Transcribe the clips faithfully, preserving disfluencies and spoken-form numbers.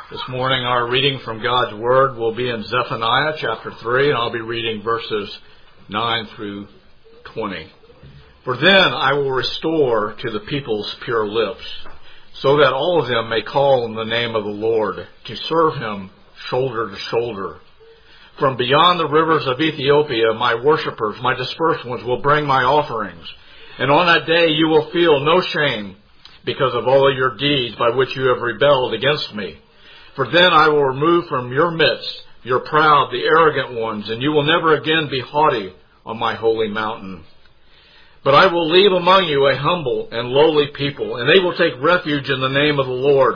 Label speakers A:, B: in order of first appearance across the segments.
A: This morning our reading from God's Word will be in Zephaniah chapter three, and I'll be reading verses nine through twenty. For then I will restore to the peoples pure lips, so that all of them may call on the name of the Lord, to serve Him shoulder to shoulder. From beyond the rivers of Ethiopia, my worshippers, my dispersed ones, will bring my offerings. And on that day you will feel no shame because of all of your deeds by which you have rebelled against me. For then I will remove from your midst your proud, the arrogant ones, and you will never again be haughty on my holy mountain. But I will leave among you a humble and lowly people, and they will take refuge in the name of the Lord.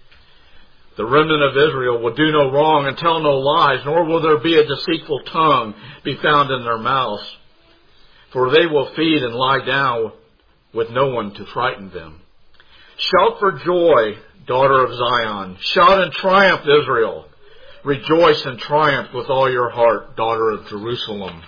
A: The remnant of Israel will do no wrong and tell no lies, nor will there be a deceitful tongue be found in their mouths. For they will feed and lie down with no one to frighten them. Shout for joy, daughter of Zion. Shout in triumph, Israel. Rejoice and triumph with all your heart, daughter of Jerusalem.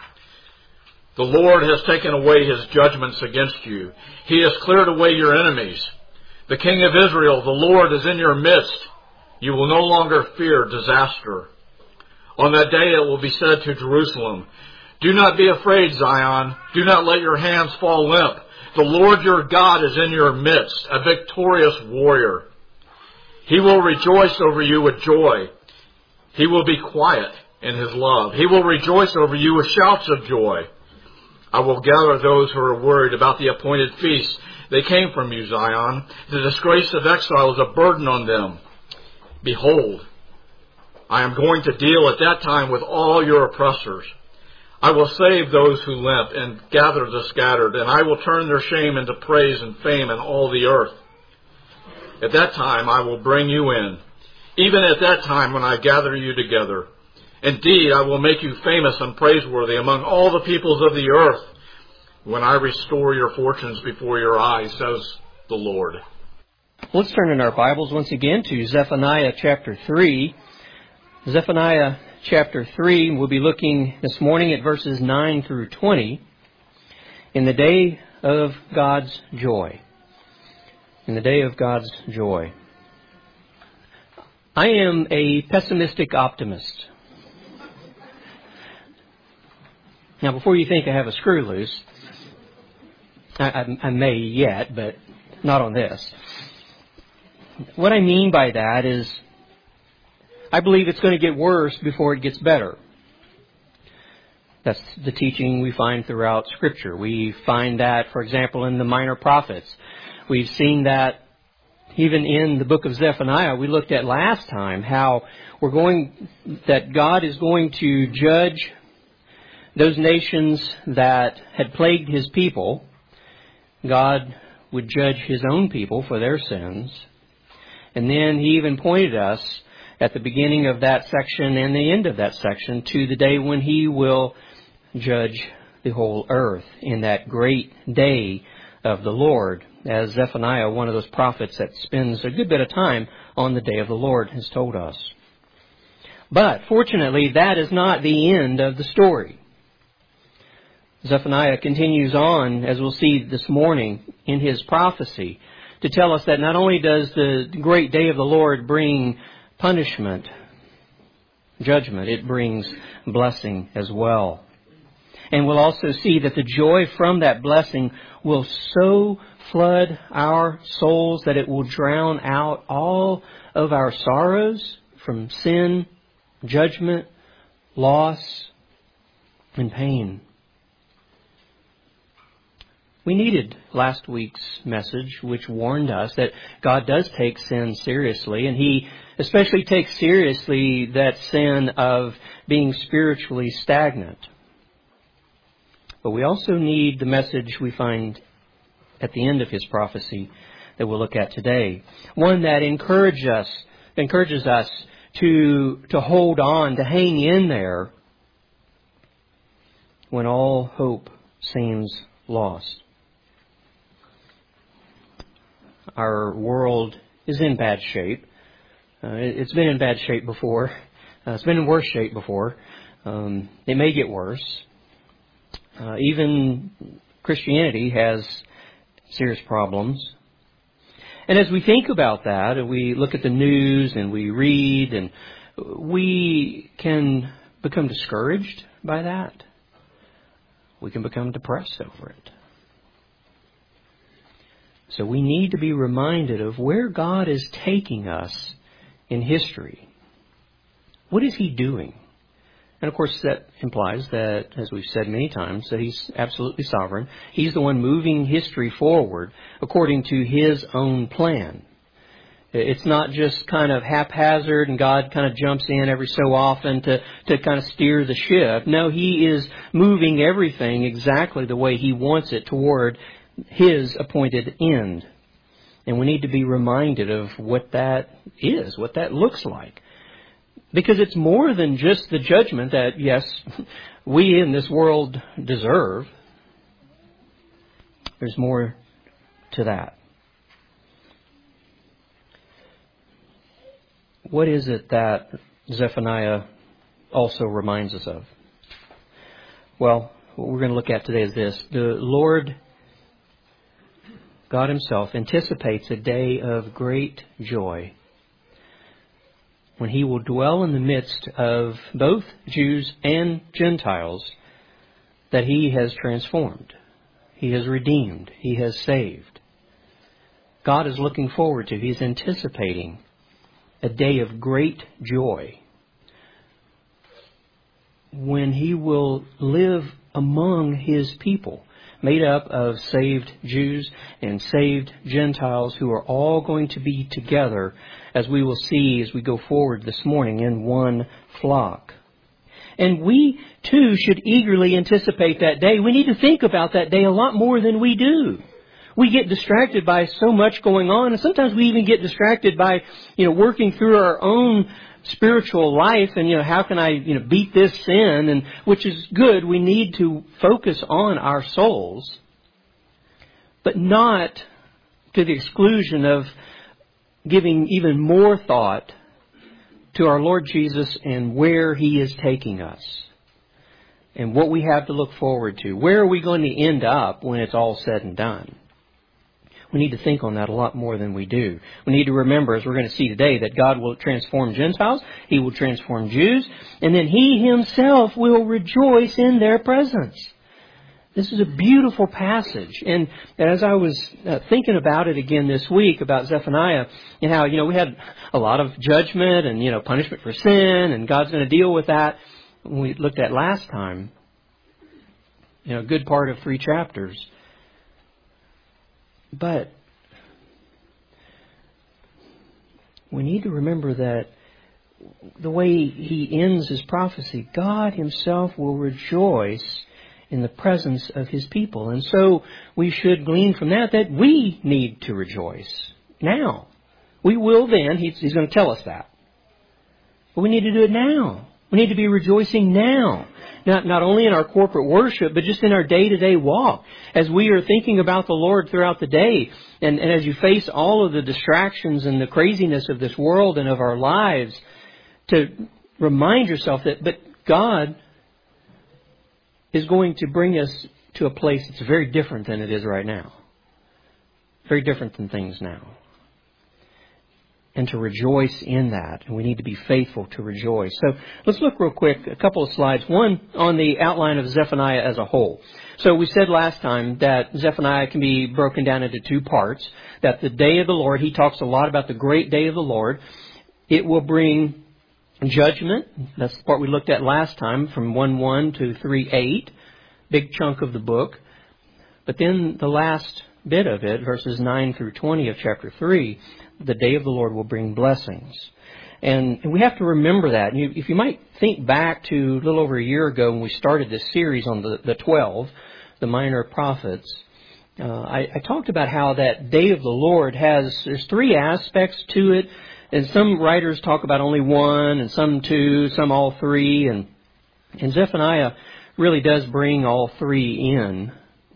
A: The Lord has taken away His judgments against you. He has cleared away your enemies. The King of Israel, the Lord, is in your midst. You will no longer fear disaster. On that day it will be said to Jerusalem, do not be afraid, Zion. Do not let your hands fall limp. The Lord your God is in your midst, a victorious warrior. He will rejoice over you with joy. He will be quiet in His love. He will rejoice over you with shouts of joy. I will gather those who are worried about the appointed feast. They came from you, Zion. The disgrace of exile is a burden on them. Behold, I am going to deal at that time with all your oppressors. I will save those who limp and gather the scattered, and I will turn their shame into praise and fame in all the earth. At that time I will bring you in, even at that time when I gather you together. Indeed, I will make you famous and praiseworthy among all the peoples of the earth, when I restore your fortunes before your eyes, says the Lord.
B: Let's turn in our Bibles once again to Zephaniah chapter three. Zephaniah chapter three, we'll be looking this morning at verses nine through twenty. In the day of God's joy. In the day of God's joy. I am a pessimistic optimist. Now, before you think I have a screw loose, I, I, I may yet, but not on this. What I mean by that is, I believe it's going to get worse before it gets better. That's the teaching we find throughout Scripture. We find that, for example, in the minor prophets. We've seen that even in the book of Zephaniah. We looked at last time how we're going, that God is going to judge those nations that had plagued His people. God would judge His own people for their sins. And then He even pointed us at the beginning of that section and the end of that section to the day when He will judge the whole earth in that great day of the Lord. As Zephaniah, one of those prophets that spends a good bit of time on the day of the Lord, has told us. But fortunately, that is not the end of the story. Zephaniah continues on, as we'll see this morning, in his prophecy, to tell us that not only does the great day of the Lord bring punishment, judgment, it brings blessing as well. And we'll also see that the joy from that blessing will so flood our souls that it will drown out all of our sorrows from sin, judgment, loss, and pain. We needed last week's message, which warned us that God does take sin seriously, and He especially takes seriously that sin of being spiritually stagnant. But we also need the message we find at the end of His prophecy that we'll look at today. One that encourages us, encourages us to, to hold on, to hang in there when all hope seems lost. Our world is in bad shape. Uh, it's been in bad shape before. Uh, it's been in worse shape before. Um, it may get worse. Uh, even Christianity has serious problems. And as we think about that, and we look at the news and we read, and we can become discouraged by that. We can become depressed over it. So we need to be reminded of where God is taking us in history. What is He doing? And of course that implies that, as we've said many times, that He's absolutely sovereign. He's the one moving history forward according to His own plan. It's not just kind of haphazard and God kind of jumps in every so often to, to kind of steer the ship. No, He is moving everything exactly the way He wants it toward His appointed end. And we need to be reminded of what that is, what that looks like. Because it's more than just the judgment that, yes, we in this world deserve. There's more to that. What is it that Zephaniah also reminds us of? Well, what we're going to look at today is this. The Lord, God Himself, anticipates a day of great joy when He will dwell in the midst of both Jews and Gentiles that He has transformed. He has redeemed. He has saved. God is looking forward to, He's anticipating a day of great joy when He will live among His people, made up of saved Jews and saved Gentiles who are all going to be together, as we will see as we go forward this morning, in one flock. And we, too, should eagerly anticipate that day. We need to think about that day a lot more than we do. We get distracted by so much going on, and sometimes we even get distracted by, you know, working through our own spiritual life and, you know, how can I, you know, beat this sin, and which is good. We need to focus on our souls, but not to the exclusion of giving even more thought to our Lord Jesus and where He is taking us and what we have to look forward to. Where are we going to end up when it's all said and done? We need to think on that a lot more than we do. We need to remember, as we're going to see today, that God will transform Gentiles, He will transform Jews, and then He Himself will rejoice in their presence. This is a beautiful passage. And as I was uh, thinking about it again this week, about Zephaniah, and how, you know, we had a lot of judgment and, you know, punishment for sin, and God's going to deal with that. When we looked at last time, you know, a good part of three chapters. But we need to remember that the way He ends His prophecy, God Himself will rejoice in the presence of His people. And so we should glean from that that we need to rejoice now. We will then. He's, he's going to tell us that. But we need to do it now. We need to be rejoicing now. Not, not only in our corporate worship, but just in our day-to-day walk. As we are thinking about the Lord throughout the day, and, and as you face all of the distractions and the craziness of this world and of our lives, to remind yourself that, but God is going to bring us to a place that's very different than it is right now. Very different than things now. And to rejoice in that. And we need to be faithful to rejoice. So let's look real quick, a couple of slides. One on the outline of Zephaniah as a whole. So we said last time that Zephaniah can be broken down into two parts. That the day of the Lord, he talks a lot about the great day of the Lord. It will bring judgment. That's the part we looked at last time, from one one to three eight. Big chunk of the book. But then the last bit of it, verses nine through twenty of chapter three, the day of the Lord will bring blessings. And we have to remember that. You, if you might think back to a little over a year ago when we started this series on the, the twelve, the minor prophets, uh, I, I talked about how that day of the Lord has, there's three aspects to it. And some writers talk about only one, and some two, some all three. And, and Zephaniah really does bring all three in.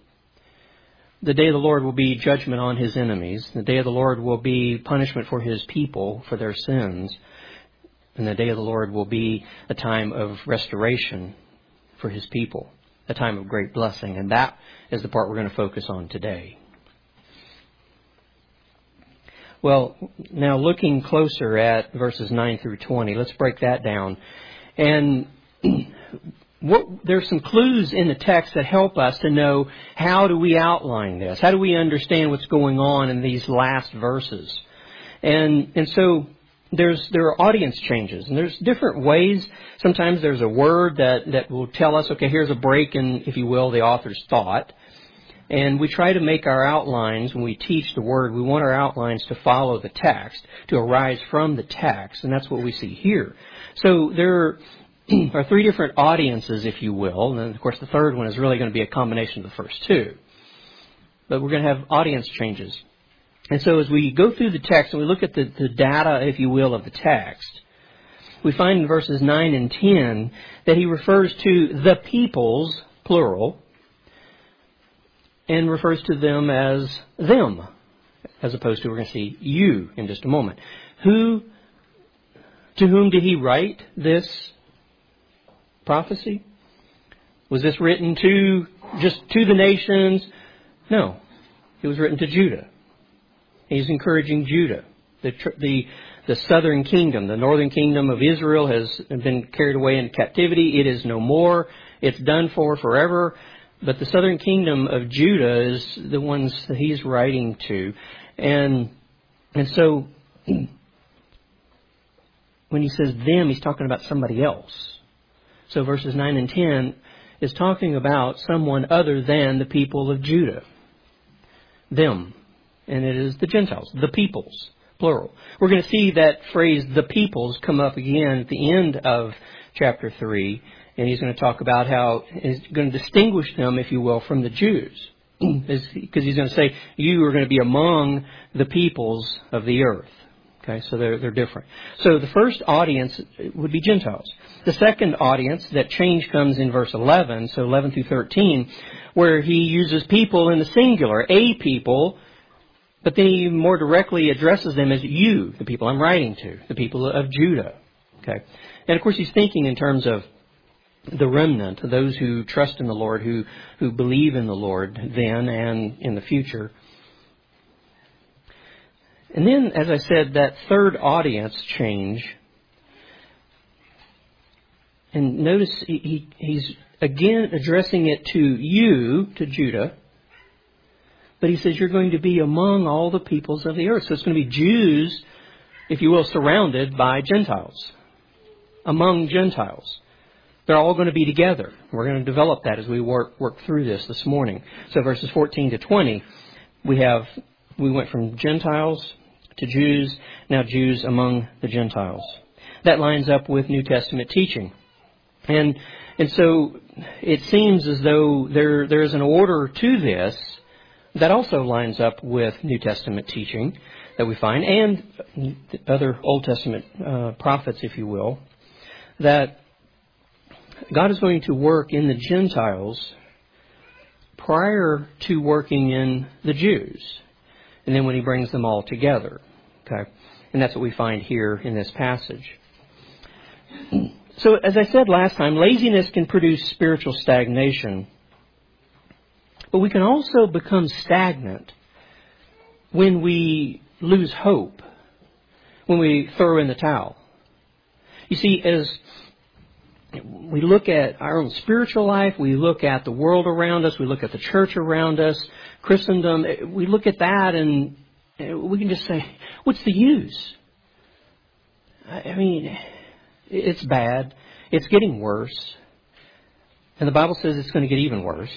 B: The day of the Lord will be judgment on His enemies. The day of the Lord will be punishment for His people for their sins. And the day of the Lord will be a time of restoration for His people, a time of great blessing. And that is the part we're going to focus on today. Well, now looking closer at verses nine through twenty, let's break that down. And what, there's some clues in the text that help us to know how do we outline this? How do we understand what's going on in these last verses? And and so there's there are audience changes, and there's different ways. Sometimes there's a word that, that will tell us, okay, here's a break in, if you will, the author's thought. And we try to make our outlines, when we teach the Word, we want our outlines to follow the text, to arise from the text, and that's what we see here. So there are three different audiences, if you will, and then, of course, the third one is really going to be a combination of the first two. But we're going to have audience changes. And so as we go through the text and we look at the, the data, if you will, of the text, we find in verses nine and ten that he refers to the peoples, plural, and refers to them as them, as opposed to, we're going to see you in just a moment. Who, to whom did he write this prophecy? Was this written to, just to the nations? No. It was written to Judah. He's encouraging Judah. The, the, the southern kingdom, the northern kingdom of Israel has been carried away into captivity. It is no more. It's done for forever. But the southern kingdom of Judah is the ones that he's writing to. And and so when he says them, he's talking about somebody else. So verses nine and ten is talking about someone other than the people of Judah. Them. And it is the Gentiles, the peoples, plural. We're going to see that phrase, the peoples, come up again at the end of chapter three. And he's going to talk about how he's going to distinguish them, if you will, from the Jews. Because he's going to say, you are going to be among the peoples of the earth. Okay, so they're, they're different. So the first audience would be Gentiles. The second audience, that change comes in verse eleven, so eleven through thirteen, where he uses people in the singular, a people, but then he more directly addresses them as you, the people I'm writing to, the people of Judah. Okay, and of course he's thinking in terms of the remnant, those who trust in the Lord, who, who believe in the Lord then and in the future. And then, as I said, that third audience change. And notice he, he, he's again addressing it to you, to Judah. But he says you're going to be among all the peoples of the earth. So it's going to be Jews, if you will, surrounded by Gentiles. Among Gentiles. They're all going to be together. We're going to develop that as we work work through this this morning. So verses fourteen to twenty, we have we went from Gentiles to Jews, now Jews among the Gentiles. That lines up with New Testament teaching. And and so it seems as though there there is an order to this that also lines up with New Testament teaching that we find, and other Old Testament uh, prophets, if you will, that God is going to work in the Gentiles prior to working in the Jews. And then when he brings them all together. Okay? And that's what we find here in this passage. So, as I said last time, laziness can produce spiritual stagnation. But we can also become stagnant when we lose hope, when we throw in the towel. You see, as we look at our own spiritual life, we look at the world around us, we look at the church around us, Christendom, we look at that and we can just say, what's the use? I mean, it's bad. It's getting worse. And the Bible says it's going to get even worse.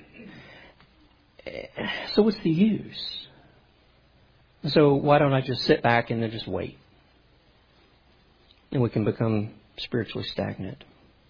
B: So what's the use? So why don't I just sit back and then just wait? And we can become spiritually stagnant.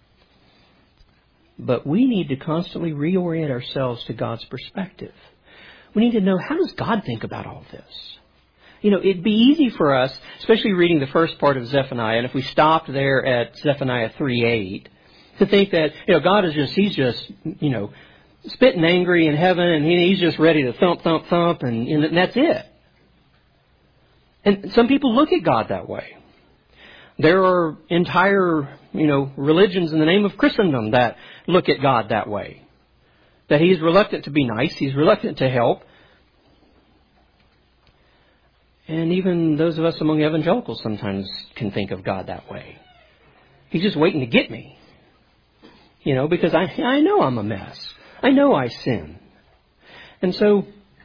B: But we need to constantly reorient ourselves to God's perspective. We need to know, how does God think about all this? You know, it'd be easy for us, especially reading the first part of Zephaniah, and if we stopped there at Zephaniah three eight, to think that, you know, God is just, He's just, you know, spitting angry in heaven, and He's just ready to thump, thump, thump, and, and that's it. And some people look at God that way. There are entire, you know, religions in the name of Christendom that look at God that way. That He's reluctant to be nice. He's reluctant to help. And even those of us among evangelicals sometimes can think of God that way. He's just waiting to get me. You know, because I, I know I'm a mess. I know I sin. And so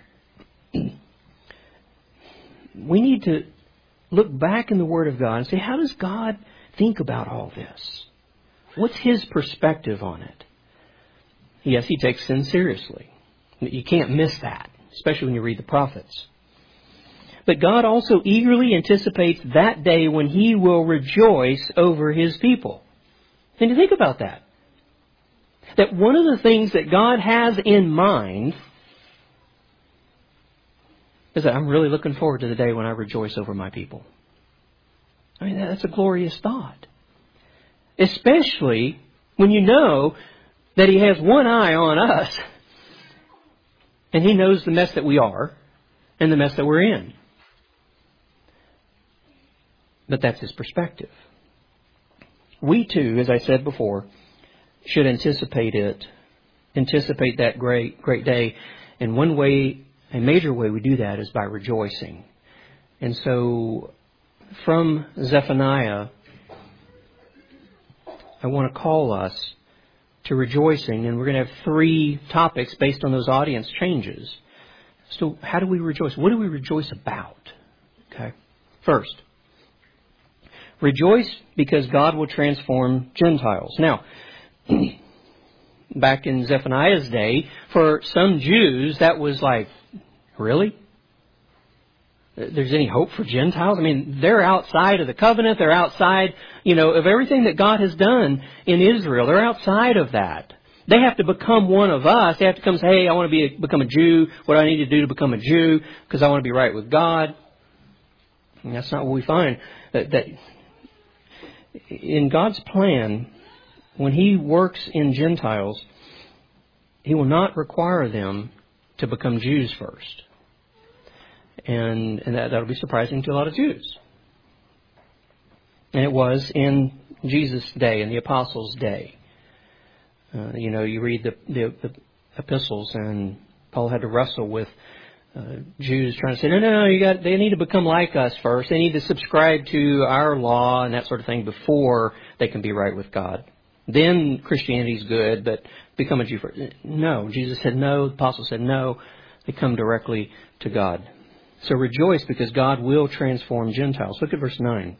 B: we need to look back in the Word of God and say, how does God think about all this? What's His perspective on it? Yes, He takes sin seriously. You can't miss that, especially when you read the prophets. But God also eagerly anticipates that day when He will rejoice over His people. And you think about that. That one of the things that God has in mind is that I'm really looking forward to the day when I rejoice over my people. I mean, that's a glorious thought. Especially when you know that He has one eye on us. And He knows the mess that we are and the mess that we're in. But that's His perspective. We too, as I said before, should anticipate it. Anticipate that great, great day. And one way, a major way we do that is by rejoicing. And so, from Zephaniah, I want to call us to rejoicing. And we're going to have three topics based on those audience changes. So, how do we rejoice? What do we rejoice about? Okay. First, rejoice because God will transform Gentiles. Now, back in Zephaniah's day, for some Jews, that was like, really? There's any hope for Gentiles? I mean, they're outside of the covenant. They're outside, you know, of everything that God has done in Israel. They're outside of that. They have to become one of us. They have to come say, hey, I want to be a, become a Jew. What do I need to do to become a Jew? Because I want to be right with God. And that's not what we find. That, that in God's plan, when He works in Gentiles, He will not require them to become Jews first. And, and that, that'll be surprising to a lot of Jews. And it was in Jesus' day, in the apostles' day. Uh, you know, you read the, the, the epistles, and Paul had to wrestle with uh, Jews trying to say, no, no, no, you got, they need to become like us first. They need to subscribe to our law and that sort of thing before they can be right with God. Then Christianity's good, but become a Jew first. No, Jesus said no. The apostles said no. They come directly to God. So rejoice because God will transform Gentiles. Look at verse nine.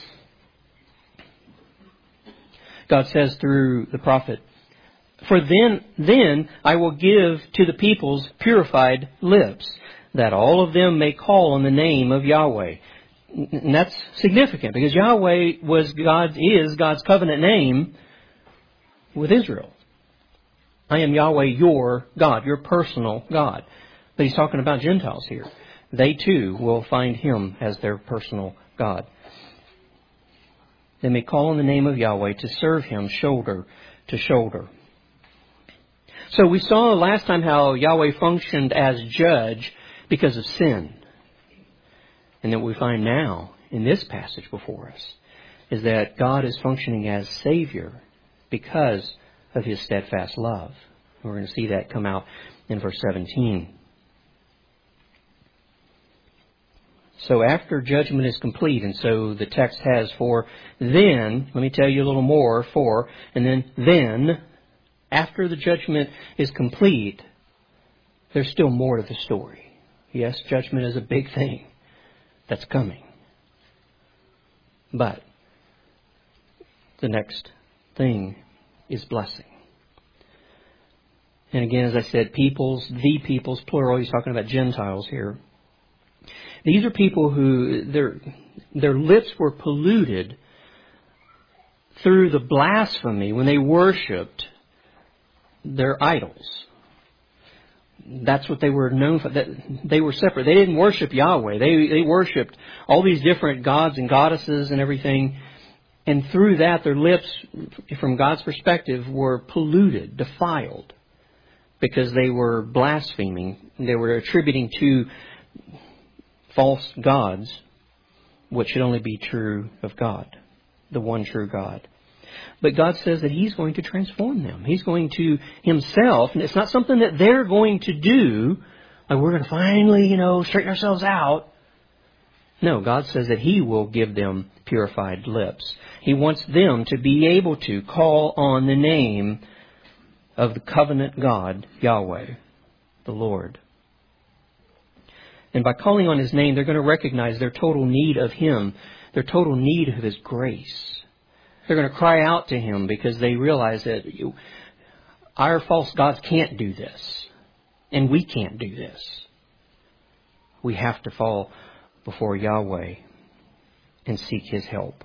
B: God says through the prophet, For then, then I will give to the peoples purified lips, that all of them may call on the name of Yahweh. And that's significant because Yahweh was God's, is God's covenant name with Israel. I am Yahweh, your God, your personal God. But He's talking about Gentiles here. They too will find Him as their personal God. They may call on the name of Yahweh to serve Him shoulder to shoulder. So we saw last time how Yahweh functioned as judge because of sin. And then what we find now in this passage before us is that God is functioning as Savior because of His steadfast love. We're going to see that come out in verse seventeen. So after judgment is complete, and so the text has for then, let me tell you a little more, for, and then then, after the judgment is complete, there's still more to the story. Yes, judgment is a big thing that's coming. But the next thing is blessing. And again, as I said, peoples, the peoples, plural, he's talking about Gentiles here. These are people who, their, their lips were polluted through the blasphemy when they worshipped their idols. That's what they were known for. That they were separate. They didn't worship Yahweh. They, they worshipped all these different gods and goddesses and everything. And through that, their lips, from God's perspective, were polluted, defiled, because they were blaspheming. They were attributing to false gods what should only be true of God, the one true God. But God says that He's going to transform them. He's going to Himself, and it's not something that they're going to do, like we're going to finally, you know, straighten ourselves out. No, God says that He will give them purified lips. He wants them to be able to call on the name of the covenant God, Yahweh, the Lord. And by calling on His name, they're going to recognize their total need of Him, their total need of His grace. They're going to cry out to Him because they realize that you, our false gods can't do this. And we can't do this. We have to fall before Yahweh and seek His help.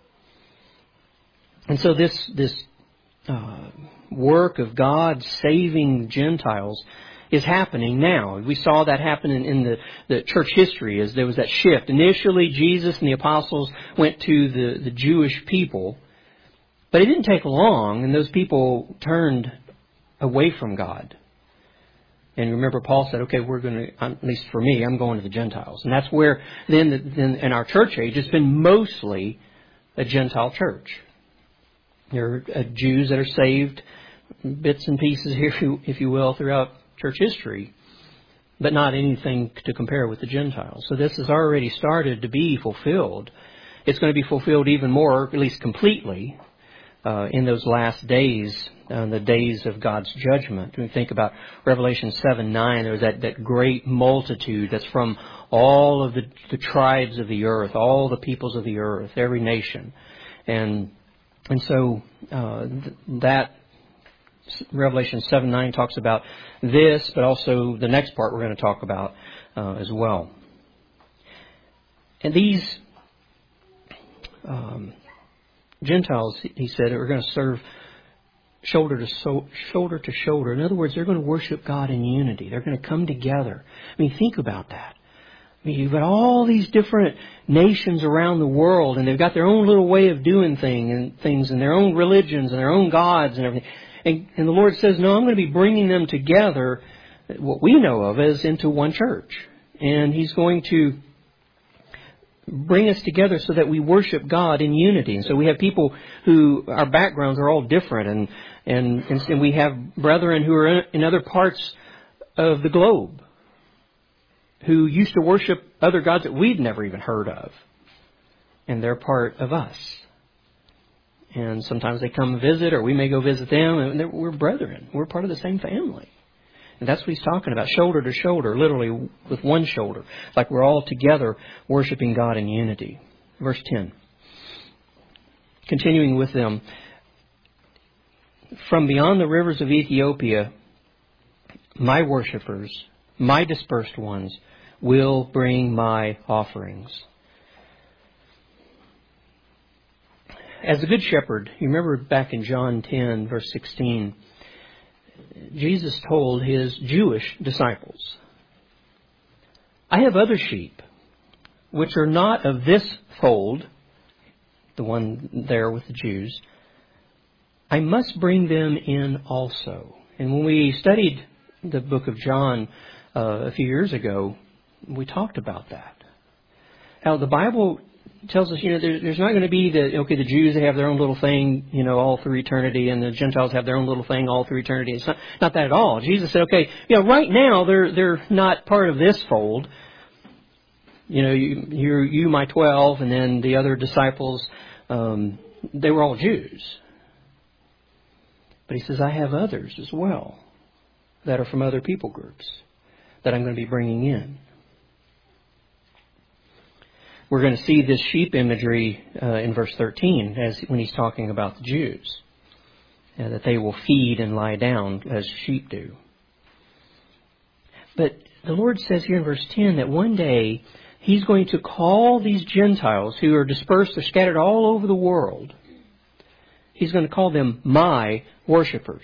B: And so this this uh, work of God saving Gentiles is happening now. We saw that happen in, in the, the church history as there was that shift. Initially, Jesus and the apostles went to the, the Jewish people, but it didn't take long, and those people turned away from God. And remember, Paul said, okay, we're going to, at least for me, I'm going to the Gentiles. And that's where, then, then in our church age, it's been mostly a Gentile church. There are uh, Jews that are saved, bits and pieces here, if you, if you will, throughout church history, but not anything to compare with the Gentiles. So this has already started to be fulfilled. It's going to be fulfilled even more, at least completely, uh, in those last days, uh, the days of God's judgment. When we think about Revelation seven nine, there was that, that great multitude that's from all of the, the tribes of the earth, all the peoples of the earth, every nation. And and so uh, th- that Revelation seven nine talks about this, but also the next part we're going to talk about uh, as well. And these um, Gentiles, he said, are going to serve shoulder to so, shoulder to shoulder. In other words, they're going to worship God in unity. They're going to come together. I mean, think about that. I mean, you've got all these different nations around the world, and they've got their own little way of doing thing and things, and their own religions and their own gods and everything. And, and the Lord says, no, I'm going to be bringing them together, what we know of as into one church. And He's going to bring us together so that we worship God in unity. And so we have people who, our backgrounds are all different. And, and, and we have brethren who are in other parts of the globe who used to worship other gods that we've never even heard of. And they're part of us. And sometimes they come visit, or we may go visit them, and we're brethren. We're part of the same family. And that's what he's talking about, shoulder to shoulder, literally with one shoulder. Like we're all together worshiping God in unity. Verse ten. Continuing with them. From beyond the rivers of Ethiopia, my worshipers, my dispersed ones, will bring my offerings. As the Good Shepherd, you remember back in John ten, verse sixteen, Jesus told His Jewish disciples, I have other sheep, which are not of this fold, the one there with the Jews. I must bring them in also. And when we studied the book of John uh, a few years ago, we talked about that. How the Bible tells us, you know, there, there's not going to be the, okay, the Jews, they have their own little thing, you know, all through eternity, and the Gentiles have their own little thing all through eternity. It's not, not that at all. Jesus said, okay, you know, right now they're they're not part of this fold. You know, you, you're, you, my twelve, and then the other disciples, um, they were all Jews. But He says, I have others as well that are from other people groups that I'm going to be bringing in. We're going to see this sheep imagery uh, in verse thirteen as when He's talking about the Jews. Uh, that they will feed and lie down as sheep do. But the Lord says here in verse ten that one day He's going to call these Gentiles who are dispersed or scattered all over the world. He's going to call them my worshipers.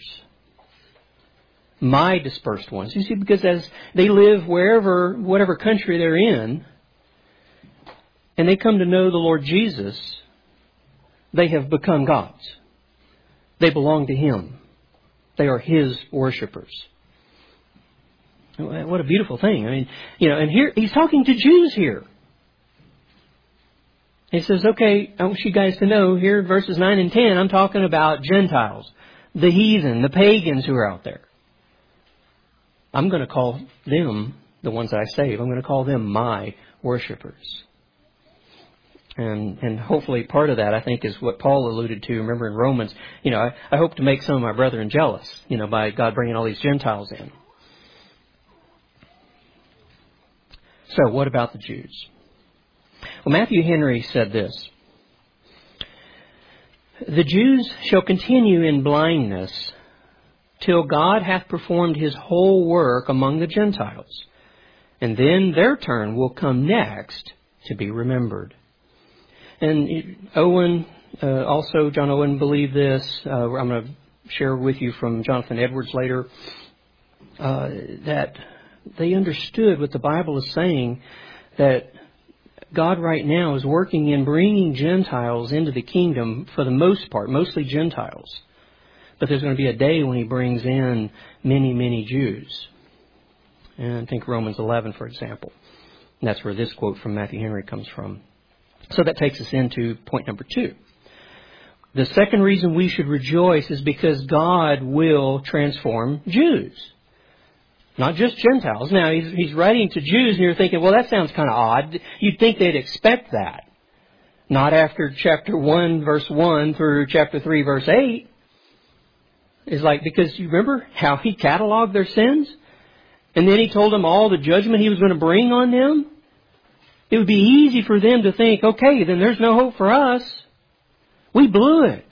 B: My dispersed ones. You see, because as they live wherever, whatever country they're in, and they come to know the Lord Jesus, they have become God's. They belong to Him. They are His worshipers. What a beautiful thing. I mean, you know, and here He's talking to Jews here. He says, okay, I want you guys to know here in verses nine and ten, I'm talking about Gentiles, the heathen, the pagans who are out there. I'm going to call them, the ones that I save, I'm going to call them my worshipers. And and hopefully part of that, I think, is what Paul alluded to. Remember in Romans, you know, I, I hope to make some of my brethren jealous, you know, by God bringing all these Gentiles in. So what about the Jews? Well, Matthew Henry said this: "The Jews shall continue in blindness till God hath performed his whole work among the Gentiles, and then their turn will come next to be remembered." And Owen, uh, also John Owen, believed this. Uh, I'm going to share with you from Jonathan Edwards later, uh, that they understood what the Bible is saying, that God right now is working in bringing Gentiles into the kingdom for the most part, mostly Gentiles. But there's going to be a day when he brings in many, many Jews. And think Romans eleven, for example. And that's where this quote from Matthew Henry comes from. So that takes us into point number two. The second reason we should rejoice is because God will transform Jews. Not just Gentiles. Now, he's, he's writing to Jews, and you're thinking, well, that sounds kind of odd. You'd think they'd expect that. Not after chapter one, verse one, through chapter three, verse eight. It's like, because you remember how he cataloged their sins? And then he told them all the judgment he was going to bring on them? It would be easy for them to think, okay, then there's no hope for us. We blew it.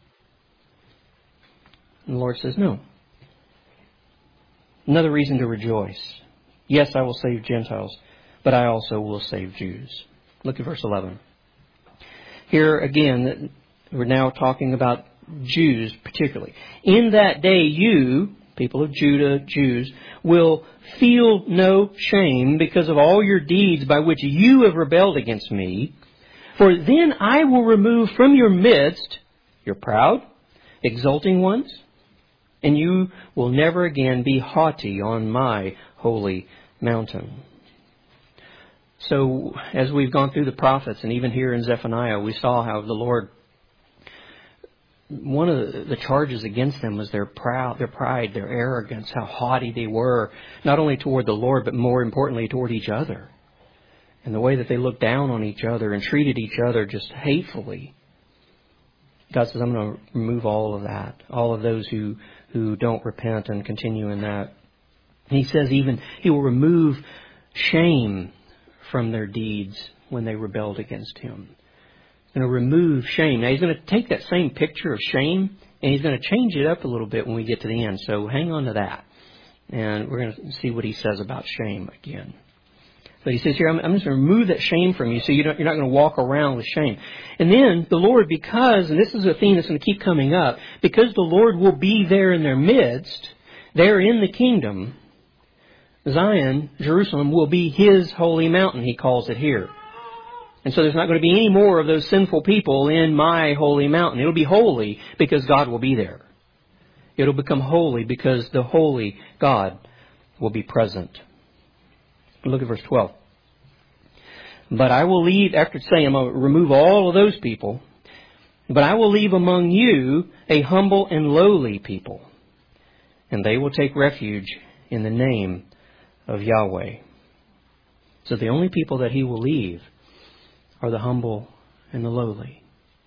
B: And the Lord says, no. Another reason to rejoice. Yes, I will save Gentiles, but I also will save Jews. Look at verse eleven. Here again, we're now talking about Jews particularly. In that day you, people of Judah, Jews, will feel no shame because of all your deeds by which you have rebelled against me. For then I will remove from your midst your proud, exulting ones, and you will never again be haughty on my holy mountain. So, as we've gone through the prophets, and even here in Zephaniah, we saw how the Lord, one of the charges against them was their proud, their pride, their arrogance, how haughty they were, not only toward the Lord, but more importantly toward each other. And the way that they looked down on each other and treated each other just hatefully. God says, I'm going to remove all of that, all of those who, who don't repent and continue in that. And He says even He will remove shame from their deeds when they rebelled against Him. He's going to remove shame. Now He's going to take that same picture of shame and He's going to change it up a little bit when we get to the end. So hang on to that. And we're going to see what He says about shame again. But He says here, I'm, I'm just going to remove that shame from you so you don't, you're not going to walk around with shame. And then the Lord, because, and this is a theme that's going to keep coming up, because the Lord will be there in their midst, there in the kingdom, Zion, Jerusalem, will be His holy mountain, He calls it here. And so there's not going to be any more of those sinful people in my holy mountain. It'll be holy because God will be there. It'll become holy because the holy God will be present. Look at verse twelve. But I will leave, after saying I'm going to remove all of those people, but I will leave among you a humble and lowly people, and they will take refuge in the name of Yahweh. So the only people that He will leave are the humble and the lowly.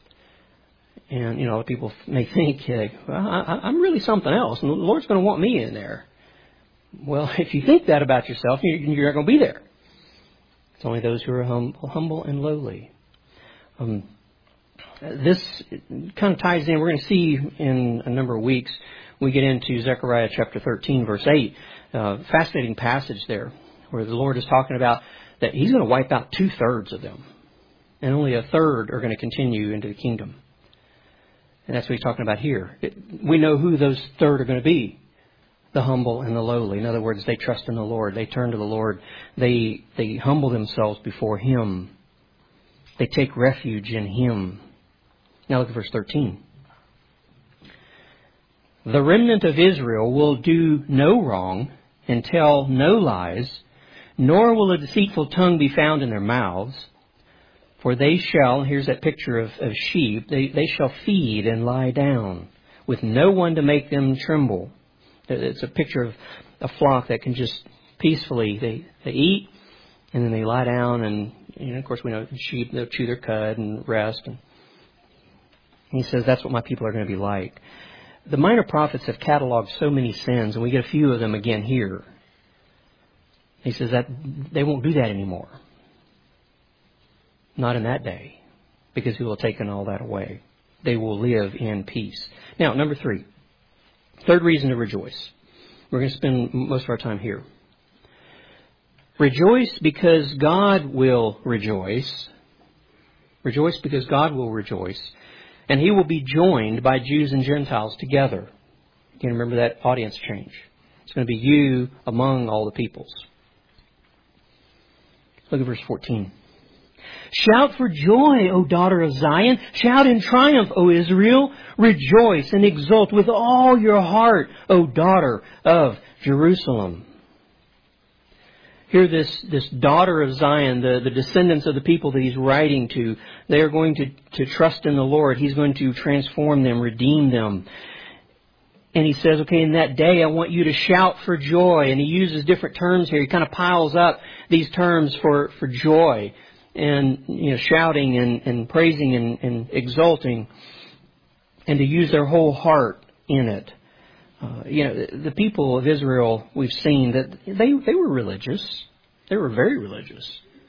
B: And, you know, people may think, well, I, I'm really something else, and the Lord's going to want me in there. Well, if you think that about yourself, you're not going to be there. It's only those who are humble, humble and lowly. Um, this kind of ties in. We're going to see in a number of weeks, we get into Zechariah chapter thirteen, verse eight. Uh, fascinating passage there where the Lord is talking about that He's going to wipe out two-thirds of them. And only a third are going to continue into the kingdom. And that's what He's talking about here. It, we know who those third are going to be. The humble and the lowly. In other words, they trust in the Lord. They turn to the Lord. They they humble themselves before Him. They take refuge in Him. Now look at verse thirteen. The remnant of Israel will do no wrong and tell no lies, nor will a deceitful tongue be found in their mouths. For they shall, here's that picture of, of sheep, they, they shall feed and lie down, with no one to make them tremble. It's a picture of a flock that can just peacefully, they, they eat and then they lie down and you know, of course, we know sheep, they'll chew their cud and rest. And he says that's what my people are going to be like. The minor prophets have cataloged so many sins, and we get a few of them again here. He says that they won't do that anymore. Not in that day, because He will have taken all that away. They will live in peace. Now, number three. Third reason to rejoice. We're going to spend most of our time here. Rejoice because God will rejoice. Rejoice because God will rejoice. And He will be joined by Jews and Gentiles together. You can remember that audience change. It's going to be you among all the peoples. Look at verse fourteen. Shout for joy, O daughter of Zion. Shout in triumph, O Israel. Rejoice and exult with all your heart, O daughter of Jerusalem. Here this, this daughter of Zion, the, the descendants of the people that He's writing to, they are going to, to trust in the Lord. He's going to transform them, redeem them. And He says, okay, in that day I want you to shout for joy. And He uses different terms here. He kind of piles up these terms for, for joy. And, you know, shouting and, and praising and, and exulting. And to use their whole heart in it. Uh, you know, the, the people of Israel, we've seen that they, they were religious. They were very religious.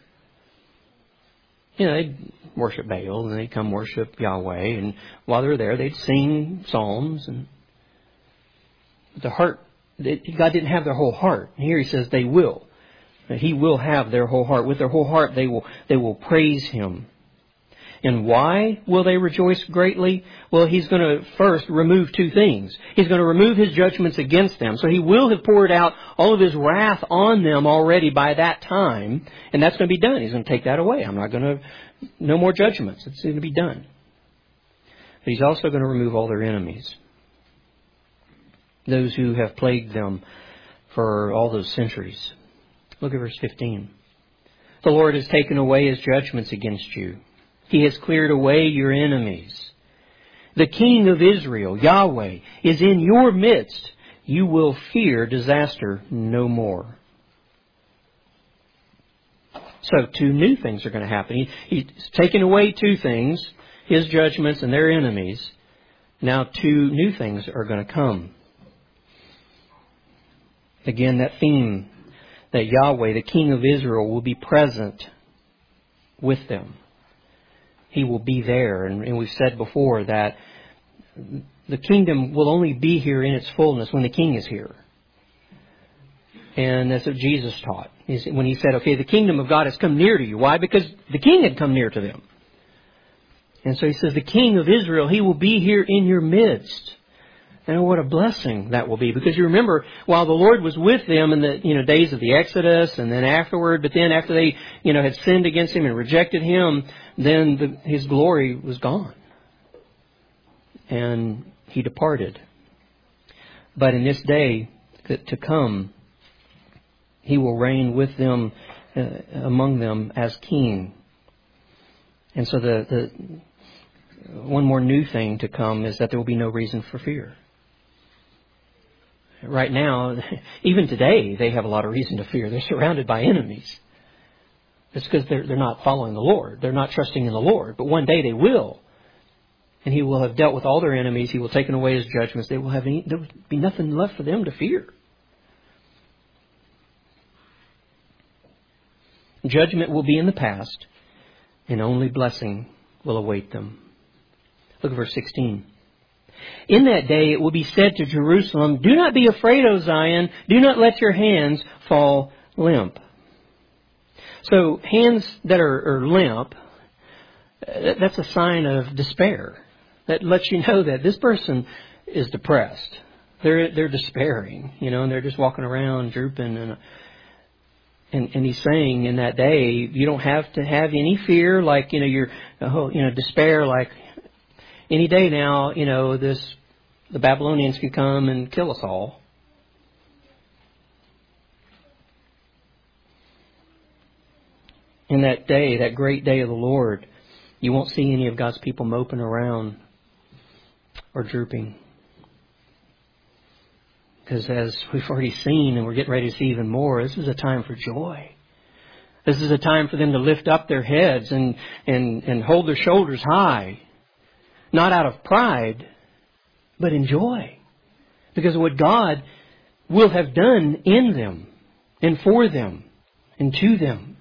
B: You know, they'd worship Baal and they'd come worship Yahweh. And while they're there, they'd sing psalms. And the heart, God didn't have their whole heart. And here He says they will. He will have their whole heart. With their whole heart, they will they will praise Him. And why will they rejoice greatly? Well, He's going to first remove two things. He's going to remove His judgments against them. So He will have poured out all of His wrath on them already by that time. And that's going to be done. He's going to take that away. I'm not going to... No more judgments. It's going to be done. But He's also going to remove all their enemies. Those who have plagued them for all those centuries. Look at verse fifteen. The Lord has taken away His judgments against you. He has cleared away your enemies. The King of Israel, Yahweh, is in your midst. You will fear disaster no more. So two new things are going to happen. He, he's taken away two things, His judgments and their enemies. Now two new things are going to come. Again, that theme that Yahweh, the King of Israel, will be present with them. He will be there. And, and we've said before that the kingdom will only be here in its fullness when the King is here. And that's what Jesus taught. When He said, okay, the kingdom of God has come near to you. Why? Because the King had come near to them. And so He says, the King of Israel, He will be here in your midst. And what a blessing that will be. Because you remember, while the Lord was with them in the you know days of the Exodus and then afterward, but then after they you know had sinned against Him and rejected Him, then the, His glory was gone. And He departed. But in this day to come, He will reign with them, uh, among them as King. And so the, the one more new thing to come is that there will be no reason for fear. Right now, even today, they have a lot of reason to fear. They're surrounded by enemies. It's because they're, they're not following the Lord. They're not trusting in the Lord. But one day they will. And He will have dealt with all their enemies. He will have taken away His judgments. They will have any, there will be nothing left for them to fear. Judgment will be in the past, and only blessing will await them. Look at verse sixteen. In that day it will be said to Jerusalem, do not be afraid, O Zion. Do not let your hands fall limp. So hands that are, are limp, that's a sign of despair. That lets you know that this person is depressed. They're they're despairing, you know, and they're just walking around drooping. And and, and He's saying in that day, you don't have to have any fear, like you know you're you know despair, like any day now, you know this the Babylonians can come and kill us all. In that day, that great day of the Lord, you won't see any of God's people moping around or drooping. Because as we've already seen, and we're getting ready to see even more, this is a time for joy. This is a time for them to lift up their heads and, and, and hold their shoulders high. Not out of pride, but in joy. Because of what God will have done in them and for them and to them.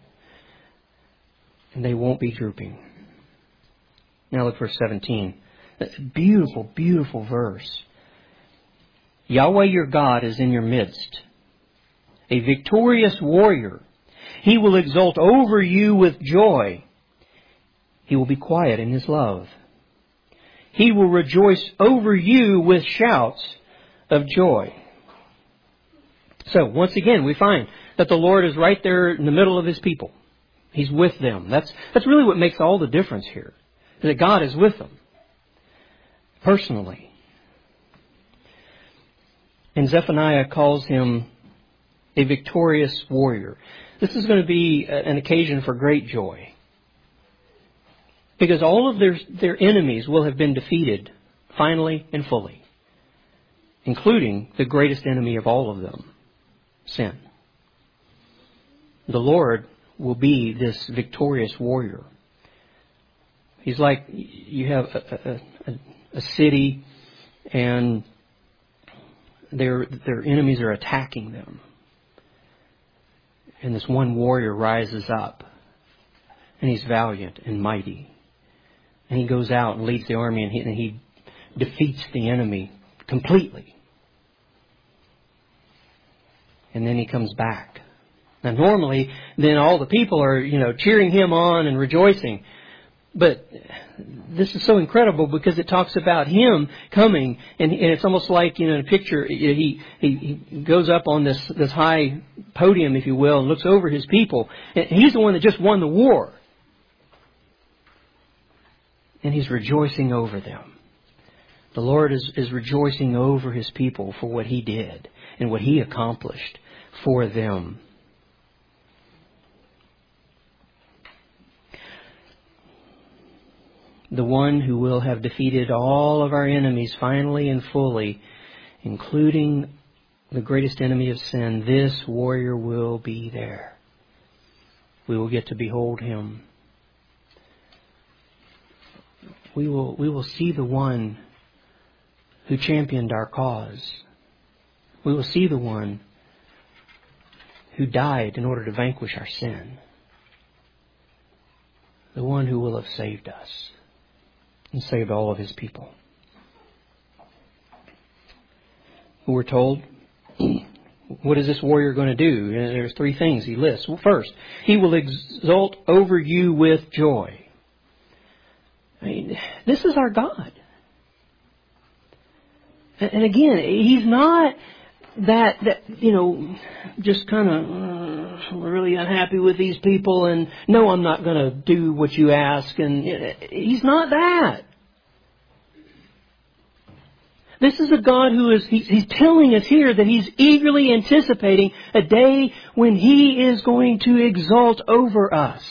B: And they won't be drooping. Now look verse seventeen. That's a beautiful, beautiful verse. Yahweh your God is in your midst, a victorious warrior. He will exult over you with joy. He will be quiet in His love. He will rejoice over you with shouts of joy. So, once again, we find that the Lord is right there in the middle of His people. He's with them. That's, that's really what makes all the difference here. Is that God is with them. Personally. And Zephaniah calls him a victorious warrior. This is going to be an occasion for great joy. Because all of their, their enemies will have been defeated, finally and fully. Including the greatest enemy of all of them, sin. The Lord will be this victorious warrior. He's like, you have a, a, a city and their, their enemies are attacking them. And this one warrior rises up. And he's valiant and mighty. And he goes out and leads the army and he, and he defeats the enemy completely. And then he comes back. Now normally, then all the people are, you know, cheering him on and rejoicing. But this is so incredible because it talks about him coming, and, and it's almost like, you know, in a picture, he, he he goes up on this this high podium, if you will, and looks over his people. And he's the one that just won the war. And He's rejoicing over them. The Lord is, is rejoicing over His people for what He did and what He accomplished for them. The one who will have defeated all of our enemies finally and fully, including the greatest enemy of sin, this warrior will be there. We will get to behold Him. We will, we will see the one who championed our cause. We will see the one who died in order to vanquish our sin. The one who will have saved us and saved all of His people. We're told, what is this warrior going to do? And there's three things he lists. Well, first, he will exult over you with joy. I mean, this is our God. And again, He's not that, that you know, just kind of, uh, we're really unhappy with these people and no, I'm not going to do what you ask. And He's not that. This is a God who is, he's, he's telling us here that He's eagerly anticipating a day when He is going to exalt over us.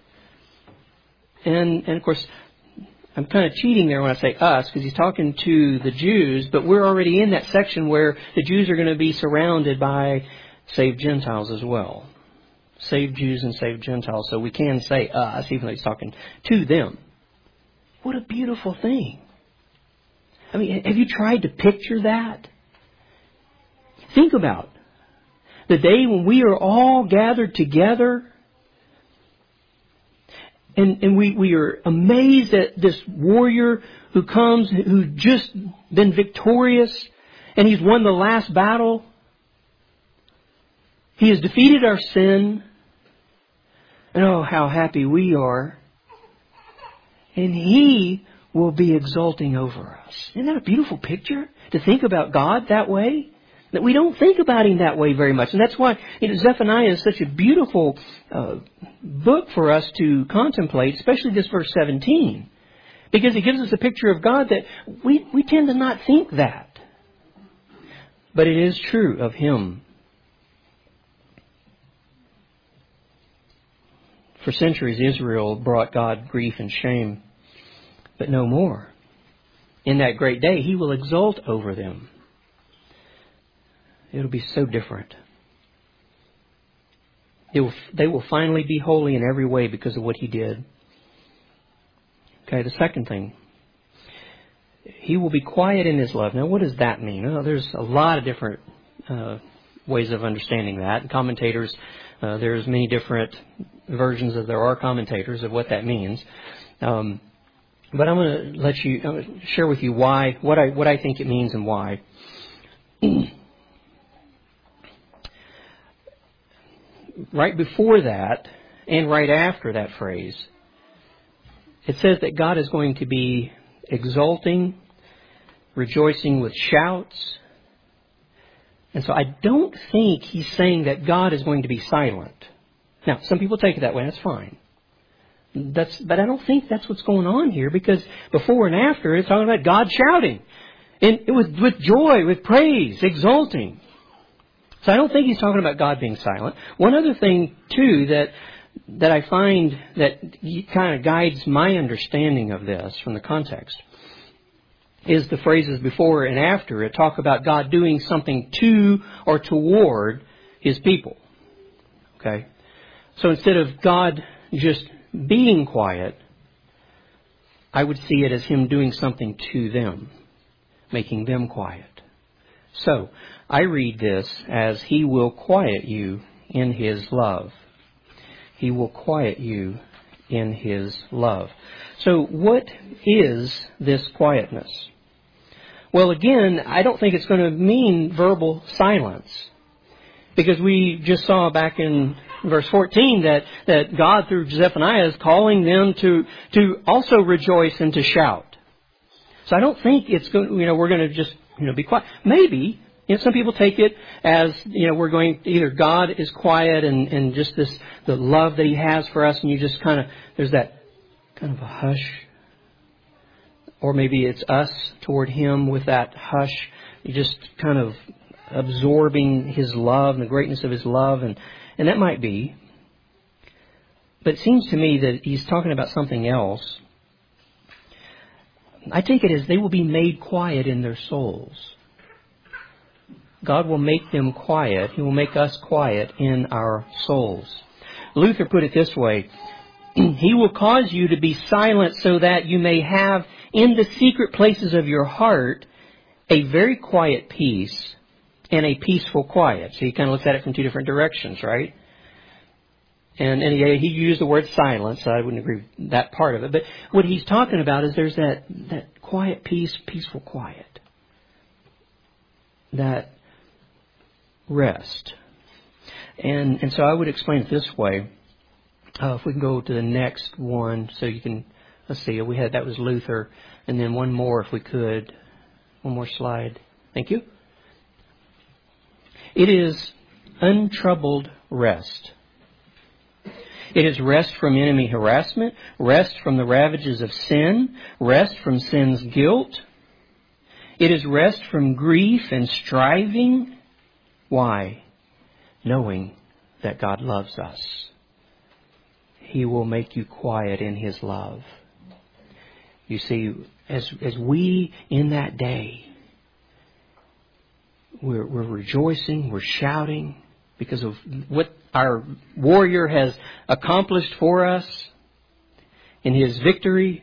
B: And, and of course, I'm kind of cheating there when I say us, because He's talking to the Jews, but we're already in that section where the Jews are going to be surrounded by saved Gentiles as well. Saved Jews and saved Gentiles. So we can say us, even though He's talking to them. What a beautiful thing. I mean, have you tried to picture that? Think about the day when we are all gathered together. And, and we, we are amazed at this warrior who comes, who just been victorious, and he's won the last battle. He has defeated our sin. And oh, how happy we are. And He will be exulting over us. Isn't that a beautiful picture? To think about God that way? That we don't think about Him that way very much. And that's why, you know, Zephaniah is such a beautiful uh, book for us to contemplate, especially this verse seventeen. Because it gives us a picture of God that we, we tend to not think that. But it is true of Him. For centuries, Israel brought God grief and shame, but no more. In that great day, He will exult over them. It'll be so different. They will, they will finally be holy in every way because of what He did. Okay, the second thing. He will be quiet in His love. Now, what does that mean? Well, there's a lot of different uh, ways of understanding that. Commentators, uh, there's many different versions of there are commentators of what that means. Um, but I'm going to let you I'm going to share with you why what I what I think it means and why. Right before that and right after that phrase, it says that God is going to be exulting, rejoicing with shouts. And so I don't think He's saying that God is going to be silent. Now, some people take it that way. That's fine. That's, but I don't think that's what's going on here, because before and after it's talking about God shouting. And it was with joy, with praise, exulting. So I don't think He's talking about God being silent. One other thing, too, that that I find that kind of guides my understanding of this from the context is the phrases before and after it talk about God doing something to or toward His people. Okay? So instead of God just being quiet, I would see it as Him doing something to them, making them quiet. So, I read this as He will quiet you in His love. He will quiet you in His love. So, what is this quietness? Well, again, I don't think it's going to mean verbal silence. Because we just saw back in verse fourteen that, that God, through Zephaniah, is calling them to, to also rejoice and to shout. So I don't think it's going, you know, we're going to just, you know, be quiet. Maybe, you know, some people take it as, you know, we're going, either God is quiet and, and just this, the love that He has for us, and you just kind of, there's that kind of a hush. Or maybe it's us toward Him with that hush. You just kind of absorbing His love and the greatness of His love, and, and that might be. But it seems to me that He's talking about something else. I take it as they will be made quiet in their souls. God will make them quiet. He will make us quiet in our souls. Luther put it this way: He will cause you to be silent so that you may have in the secret places of your heart a very quiet peace and a peaceful quiet. So he kind of looks at it from two different directions, right? And, and he, he used the word silence. So I wouldn't agree with that part of it. But what he's talking about is there's that, that quiet peace, peaceful quiet. That rest. And, and so I would explain it this way. Uh, if we can go to the next one so you can, let's see, we had, that was Luther. And then one more if we could. One more slide. Thank you. It is untroubled rest. It is rest from enemy harassment, rest from the ravages of sin, rest from sin's guilt. It is rest from grief and striving. Why? Knowing that God loves us. He will make you quiet in His love. You see, as as we in that day, we're, we're rejoicing, we're shouting because of what our warrior has accomplished for us in his victory.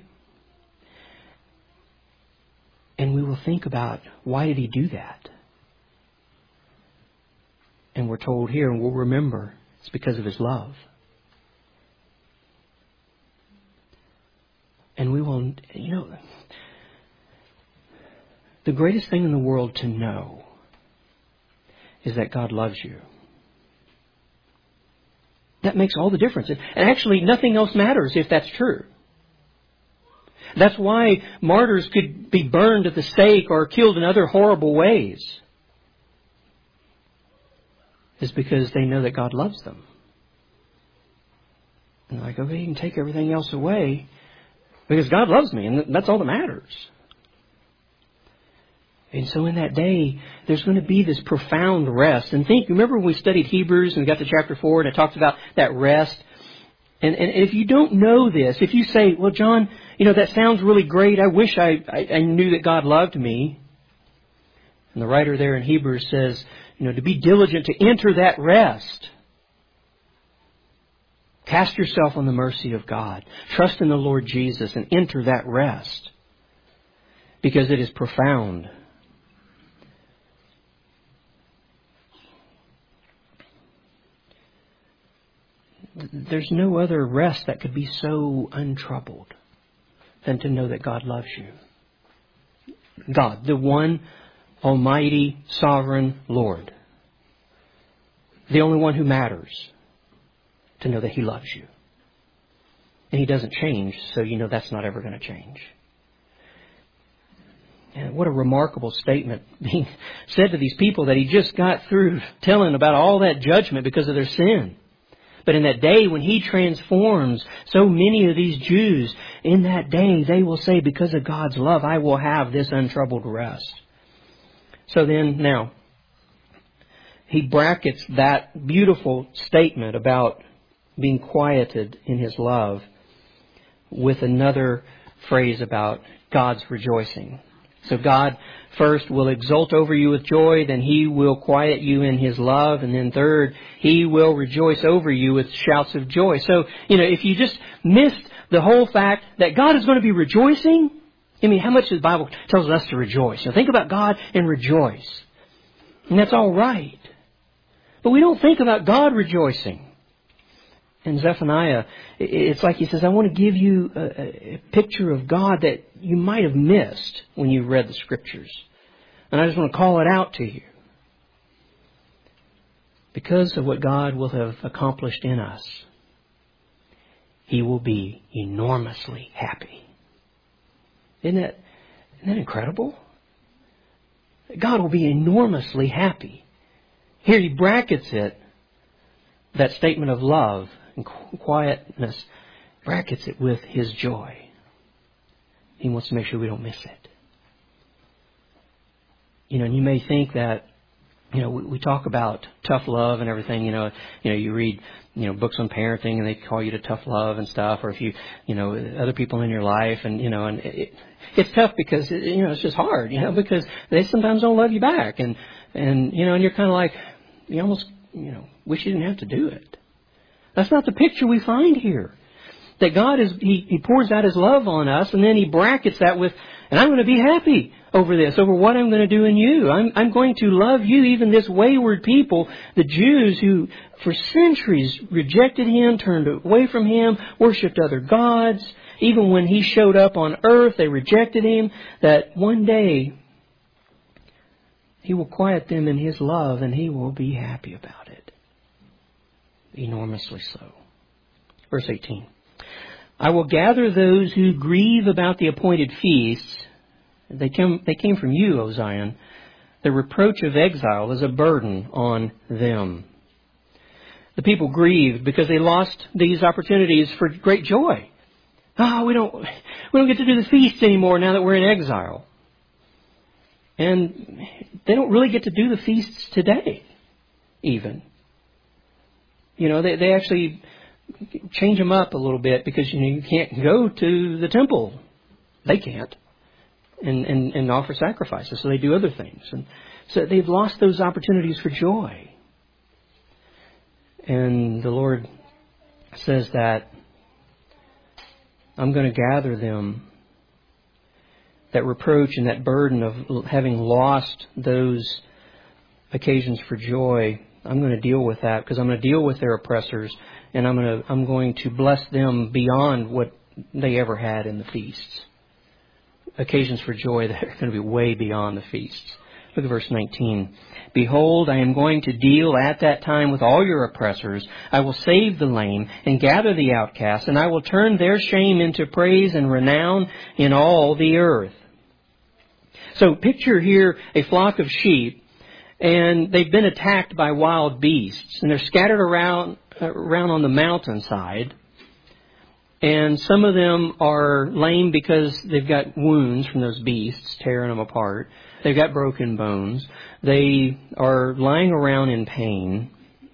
B: And we will think about, why did He do that? And we're told here, and we'll remember, it's because of His love. And we will, you know, the greatest thing in the world to know is that God loves you. That makes all the difference. And actually, nothing else matters if that's true. That's why martyrs could be burned at the stake or killed in other horrible ways. It's because they know that God loves them. And they're like, okay, you can take everything else away because God loves me, and that's all that matters. And so in that day, there's going to be this profound rest. And think, remember when we studied Hebrews and we got to chapter four and it talked about that rest? And, and if you don't know this, if you say, well, John, you know, that sounds really great. I wish I, I, I knew that God loved me. And the writer there in Hebrews says, you know, to be diligent to enter that rest. Cast yourself on the mercy of God. Trust in the Lord Jesus and enter that rest, because it is profound. There's no other rest that could be so untroubled than to know that God loves you. God, the one Almighty, Sovereign Lord. The only one who matters. To know that He loves you. And He doesn't change, so you know that's not ever going to change. And what a remarkable statement being said to these people that He just got through telling about all that judgment because of their sin. But in that day when He transforms so many of these Jews, in that day they will say, because of God's love, I will have this untroubled rest. So then, now, He brackets that beautiful statement about being quieted in His love with another phrase about God's rejoicing. So God first will exult over you with joy, then He will quiet you in His love, and then third, He will rejoice over you with shouts of joy. So, you know, if you just missed the whole fact that God is going to be rejoicing, I mean, how much the Bible tells us to rejoice? You know, think about God and rejoice. And that's all right. But we don't think about God rejoicing. And Zephaniah, it's like he says, I want to give you a, a picture of God that you might have missed when you read the Scriptures. And I just want to call it out to you. Because of what God will have accomplished in us, He will be enormously happy. Isn't that, isn't that incredible? God will be enormously happy. Here He brackets it, that statement of love and quietness, brackets it with His joy. He wants to make sure we don't miss it. You know, and you may think that, you know, we, we talk about tough love and everything, you know, you know, you read, you know, books on parenting and they call you to tough love and stuff, or if you, you know, other people in your life and, you know, and it, it's tough because, it, you know, it's just hard, you know, because they sometimes don't love you back and, and, you know, and you're kind of like, you almost, you know, wish you didn't have to do it. That's not the picture we find here. That God is, He, he pours out His love on us, and then He brackets that with, and I'm going to be happy over this, over what I'm going to do in you. I'm, I'm going to love you, even this wayward people, the Jews who for centuries rejected Him, turned away from Him, worshipped other gods. Even when He showed up on earth, they rejected Him. That one day He will quiet them in His love, and He will be happy about it. Enormously so. Verse eighteen. I will gather those who grieve about the appointed feasts. They came, they came from you, O Zion. The reproach of exile is a burden on them. The people grieved because they lost these opportunities for great joy. Oh, we don't, we don't get to do the feasts anymore now that we're in exile. And they don't really get to do the feasts today, even. You know, they, they actually change them up a little bit because, you know, you can't go to the temple. They can't. And, and, and offer sacrifices. So they do other things. And so they've lost those opportunities for joy. And the Lord says that I'm going to gather them. That reproach and that burden of having lost those occasions for joy, I'm going to deal with that because I'm going to deal with their oppressors, and I'm going to I'm going to bless them beyond what they ever had in the feasts. Occasions for joy that are going to be way beyond the feasts. Look at verse nineteen. Behold, I am going to deal at that time with all your oppressors. I will save the lame and gather the outcast, and I will turn their shame into praise and renown in all the earth. So picture here a flock of sheep, and they've been attacked by wild beasts, and they're scattered around around on the mountainside. And some of them are lame because they've got wounds from those beasts tearing them apart. They've got broken bones. They are lying around in pain.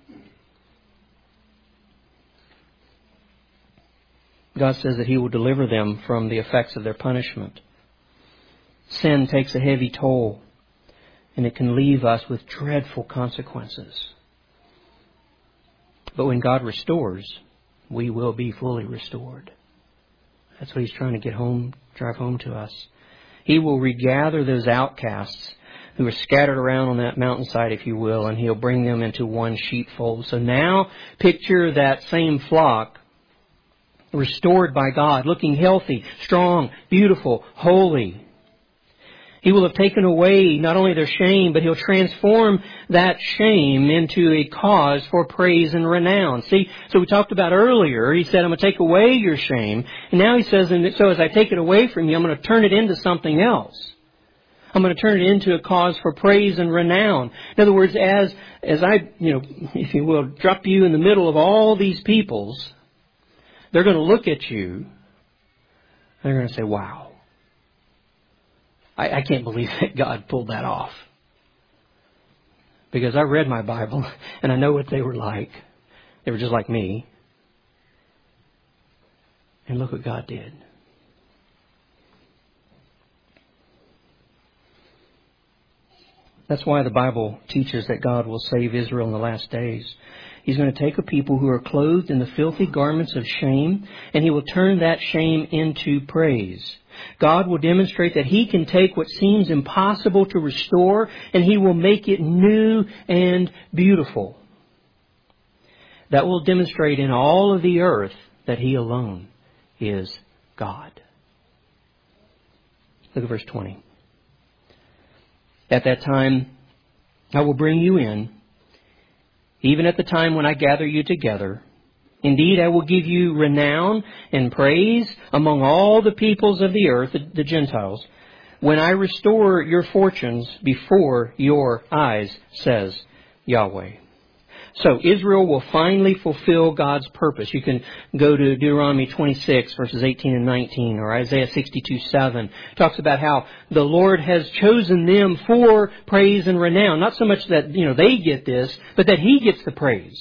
B: God says that He will deliver them from the effects of their punishment. Sin takes a heavy toll, and it can leave us with dreadful consequences. But when God restores, we will be fully restored. That's what He's trying to get home, drive home to us. He will regather those outcasts who are scattered around on that mountainside, if you will, and He'll bring them into one sheepfold. So now picture that same flock restored by God, looking healthy, strong, beautiful, holy. He will have taken away not only their shame, but He'll transform that shame into a cause for praise and renown. See, so we talked about earlier, He said, I'm going to take away your shame. And now He says, and so as I take it away from you, I'm going to turn it into something else. I'm going to turn it into a cause for praise and renown. In other words, as, as I, you know, if you will, drop you in the middle of all these peoples, they're going to look at you. They're going to say, wow. I, I can't believe that God pulled that off. Because I read my Bible and I know what they were like. They were just like me. And look what God did. That's why the Bible teaches that God will save Israel in the last days. He's going to take a people who are clothed in the filthy garments of shame, and He will turn that shame into praise. God will demonstrate that He can take what seems impossible to restore, and He will make it new and beautiful. That will demonstrate in all of the earth that He alone is God. Look at verse twenty. At that time, I will bring you in, even at the time when I gather you together. Indeed, I will give you renown and praise among all the peoples of the earth, the, the Gentiles, when I restore your fortunes before your eyes, says Yahweh. So Israel will finally fulfill God's purpose. You can go to Deuteronomy twenty-six, verses eighteen and nineteen, or Isaiah sixty-two, seven. It talks about how the Lord has chosen them for praise and renown. Not so much that, you know, they get this, but that He gets the praise.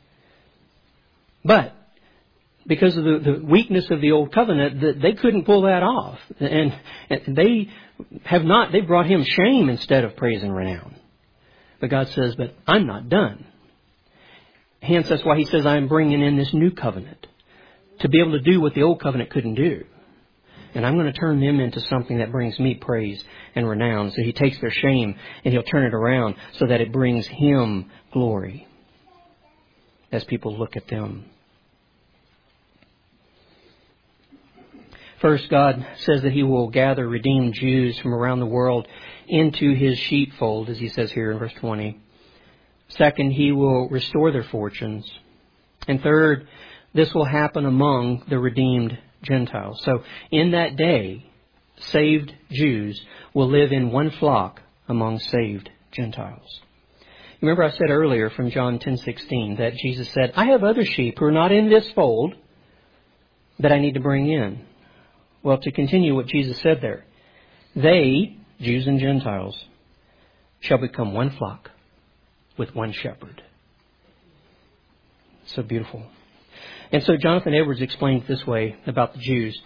B: But because of the, the weakness of the old covenant, they couldn't pull that off. And, and they have not, they brought Him shame instead of praise and renown. But God says, but I'm not done. Hence, that's why He says, I am bringing in this new covenant to be able to do what the old covenant couldn't do. And I'm going to turn them into something that brings me praise and renown. So He takes their shame and He'll turn it around so that it brings Him glory as people look at them. First, God says that He will gather redeemed Jews from around the world into His sheepfold, as He says here in verse twenty. Second, He will restore their fortunes. And third, this will happen among the redeemed Gentiles. So in that day, saved Jews will live in one flock among saved Gentiles. Remember I said earlier from John ten sixteen that Jesus said, I have other sheep who are not in this fold that I need to bring in. Well, to continue what Jesus said there, they, Jews and Gentiles, shall become one flock with one shepherd. So beautiful. And so Jonathan Edwards explains this way about the Jews.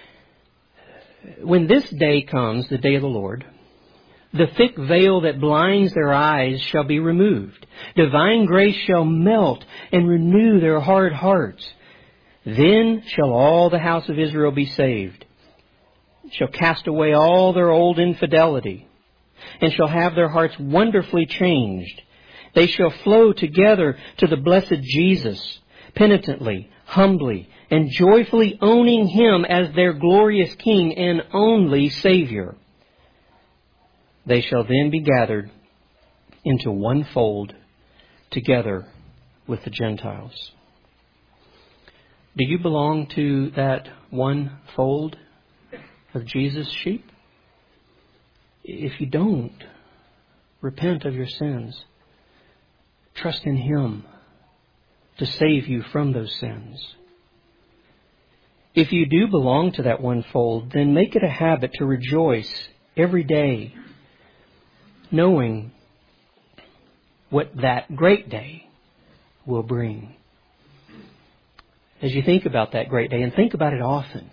B: When this day comes, the day of the Lord, the thick veil that blinds their eyes shall be removed. Divine grace shall melt and renew their hard hearts. Then shall all the house of Israel be saved, shall cast away all their old infidelity, and shall have their hearts wonderfully changed. They shall flow together to the blessed Jesus, penitently, humbly, and joyfully owning Him as their glorious King and only Savior. They shall then be gathered into one fold together with the Gentiles. Do you belong to that one fold of Jesus' sheep? If you don't, repent of your sins. Trust in Him to save you from those sins. If you do belong to that one fold, then make it a habit to rejoice every day, knowing what that great day will bring. As you think about that great day, and think about it often,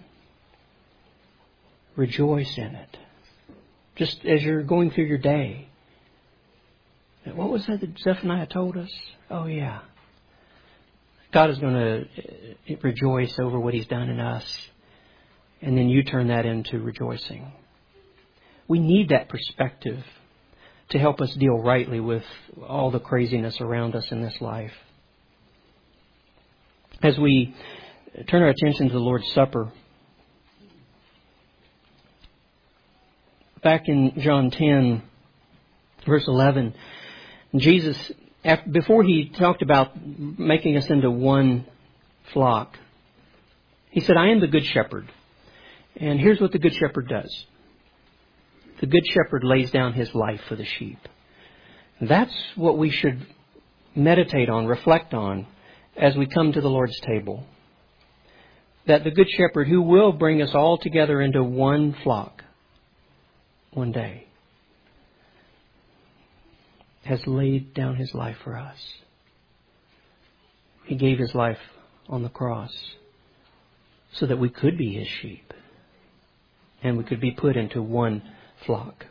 B: rejoice in it. Just as you're going through your day. What was that that Zephaniah told us? Oh, yeah. God is going to rejoice over what He's done in us. And then you turn that into rejoicing. We need that perspective to help us deal rightly with all the craziness around us in this life. As we turn our attention to the Lord's Supper, back in John ten, verse eleven, Jesus, before He talked about making us into one flock, He said, I am the good shepherd. And here's what the good shepherd does. The good shepherd lays down his life for the sheep. That's what we should meditate on, reflect on, as we come to the Lord's table. That the good shepherd, who will bring us all together into one flock one day, has laid down His life for us. He gave His life on the cross so that we could be His sheep and we could be put into one flock.